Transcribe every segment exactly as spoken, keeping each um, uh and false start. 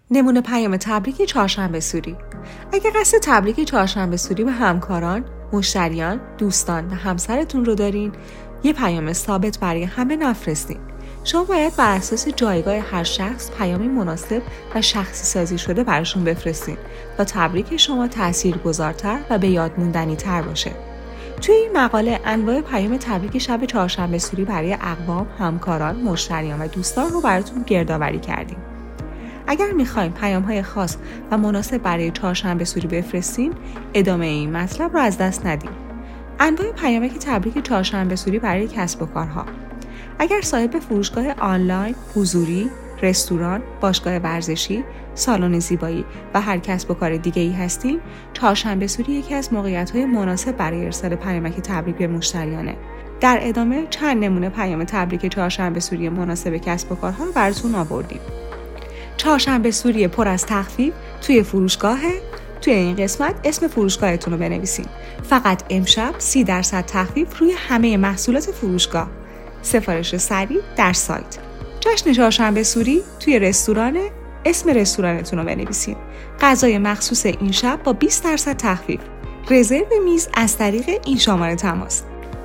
نمونه پیام تبریک چهارشنبه سوری. اگر قصد تبریک چهارشنبه سوری به همکاران، مشتریان، دوستان و همسرتون رو دارین، یه پیام ثابت برای همه نفرستین. شما باید بر اساس جایگاه هر شخص پیامی مناسب و شخصی سازی شده براشون بفرستین تا تبریک شما تاثیرگذارتر و به یاد موندنی تر باشه. توی این مقاله انواع پیام تبریک شب چهارشنبه سوری برای اقوام، همکاران، مشتریان و دوستان رو براتون گردآوری کردیم. اگر میخوایم پیام‌های خاص و مناسب برای چهارشنبه سوری بفرستین، ادامه این مطلب رو از دست ندید. انواع پیامک تبریک چهارشنبه سوری برای کسب و کارها. اگر صاحب فروشگاه آنلاین، حضوری، رستوران، باشگاه ورزشی، سالن زیبایی و هر کسب و کار دیگه‌ای هستین، چهارشنبه سوری یکی از موقعیت‌های مناسب برای ارسال پیامک تبریک به مشتریانه. در ادامه چند نمونه پیام تبریک چهارشنبه سوری مناسب کسب و کارها رو براتون آوردیم. چهارشنبه سوری پر از تخفیف توی فروشگاهه. توی این قسمت اسم فروشگاهتون رو بنویسین. فقط امشب سی درصد تخفیف روی همه محصولات فروشگاه. سفارش سریع در سایت. جشن چهارشنبه سوری توی رستوران. اسم رستورانتون رو بنویسین. غذای مخصوص این شب با بیست درصد تخفیف. رزرو میز از طریق این شماره تماس.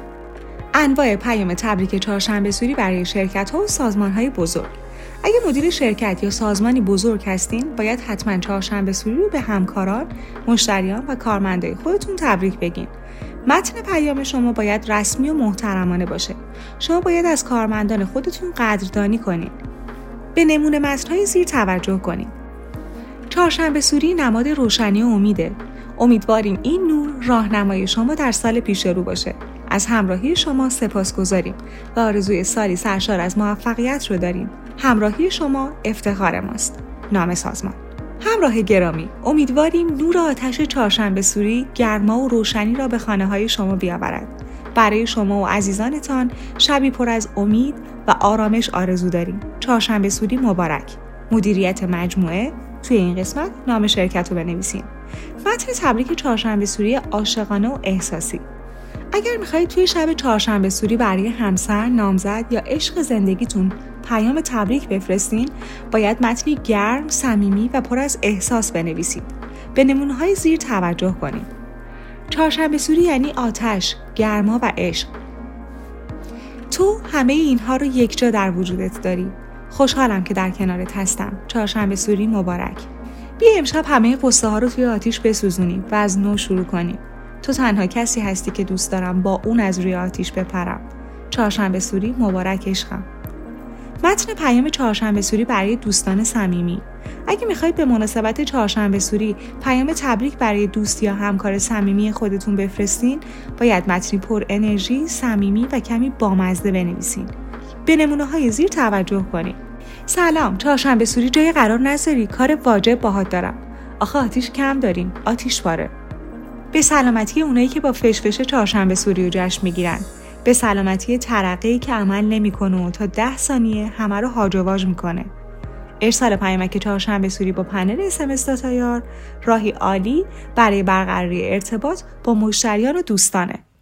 انواع پیام تبریک چهارشنبه سوری برای شرکت‌ها و سازمان‌های بزرگ. اگه مدیر شرکت یا سازمانی بزرگ هستین، باید حتما چهارشنبه سوری رو به همکاران، مشتریان و کارمندای خودتون تبریک بگین. متن پیام شما باید رسمی و محترمانه باشه. شما باید از کارمندان خودتون قدردانی کنین. به نمونه متن‌های زیر توجه کنین. چهارشنبه سوری نماد روشنی و امیده. امیدواریم این نور راهنمای شما در سال پیش رو باشه. از همراهی شما سپاسگزاریم و آرزوی سالی سرشار از موفقیت رو داریم. همراهی شما افتخار ماست. نام سازمان. همراه گرامی، امیدواریم نور آتش چهارشنبه سوری گرما و روشنی را به خانه‌های شما بیاورد. برای شما و عزیزانتان شبی پر از امید و آرامش آرزو داریم. چهارشنبه سوری مبارک. مدیریت مجموعه. توی این قسمت نام شرکت رو بنویسین. متن تبریک چهارشنبه سوری عاشقانه و احساسی. اگر میخواید توی شب چهارشنبه سوری برای همسر، نامزد یا عشق زندگیتون پیام تبریک بفرستین، باید متنی گرم، صمیمی و پر از احساس بنویسید. به نمونه‌های زیر توجه کنید. چهارشنبه سوری یعنی آتش، گرما و عشق. تو همه اینها رو یک جا در وجودت داری. خوشحالم که در کنارت هستم. چهارشنبه سوری مبارک. بیا امشب همه قصه ها رو توی آتیش بسوزونیم و از نو شروع کنیم. تو تنها کسی هستی که دوست دارم با اون از روی آتیش بپرم. چهارشنبه سوری مبارک عشقم. متن پیام چهارشنبه سوری برای دوستان صمیمی. اگه میخواید به مناسبت چهارشنبه سوری پیام تبریک برای دوست یا همکار صمیمی خودتون بفرستین، باید متنی پر انرژی، صمیمی و کمی بامزه بنویسین. به نمونه‌های زیر توجه کنید. سلام، چهارشنبه سوری جای قرار نذاری، کار واجب باهات دارم. آخه آتیش کم داریم، آتیش باره. به سلامتی اونایی که با فشفشه چهارشنبه سوری رو جشن میگیرن. به سلامتی ترقه‌ای که عمل نمی‌کنه و تا ده ثانیه همه رو هاج و واج میکنه. ارسال پیامک چهارشنبه سوری با پنل اس ام اس داتایار راهی عالی برای برقراری ارتباط با مشتریان و دوستانه.